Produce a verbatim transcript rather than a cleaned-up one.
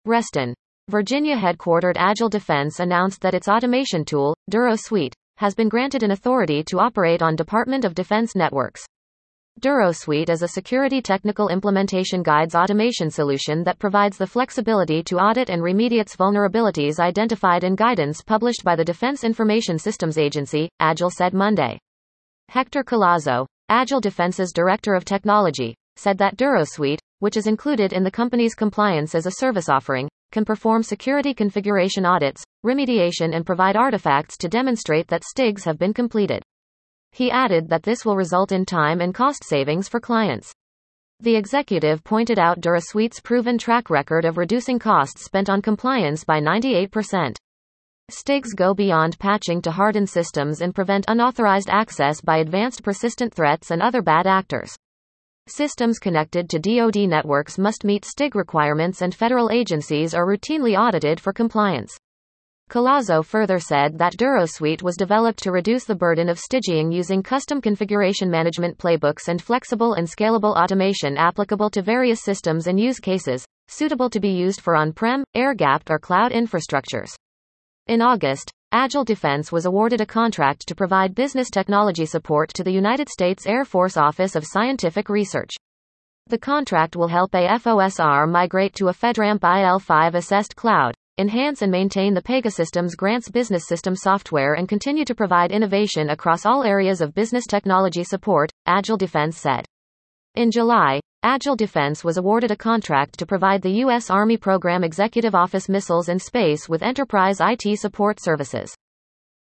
Reston, Virginia headquartered Agile Defense announced that its automation tool, Duro Suite, has been granted an authority to operate on Department of Defense networks. Duro Suite is a security technical implementation guides automation solution that provides the flexibility to audit and remediate vulnerabilities identified in guidance published by the Defense Information Systems Agency, Agile said Monday. Hector Collazo, Agile Defense's Director of Technology, said that Duro Suite, which is included in the company's compliance as a service offering, can perform security configuration audits, remediation and provide artifacts to demonstrate that S T I Gs have been completed. He added that this will result in time and cost savings for clients. The executive pointed out Duro Suite's proven track record of reducing costs spent on compliance by ninety-eight percent. S T I Gs go beyond patching to harden systems and prevent unauthorized access by advanced persistent threats and other bad actors. Systems connected to D O D networks must meet S T I G requirements and federal agencies are routinely audited for compliance. Collazo further said that Duro Suite was developed to reduce the burden of staging using custom configuration management playbooks and flexible and scalable automation applicable to various systems and use cases, suitable to be used for on-prem, air-gapped or cloud infrastructures. In August, Agile Defense was awarded a contract to provide business technology support to the United States Air Force Office of Scientific Research. The contract will help A F O S R migrate to a FedRAMP I L five assessed cloud, enhance and maintain the Pegasystems grants business system software and continue to provide innovation across all areas of business technology support, Agile Defense said. In July, Agile Defense was awarded a contract to provide the U S Army Program Executive Office Missiles and Space with enterprise I T support services.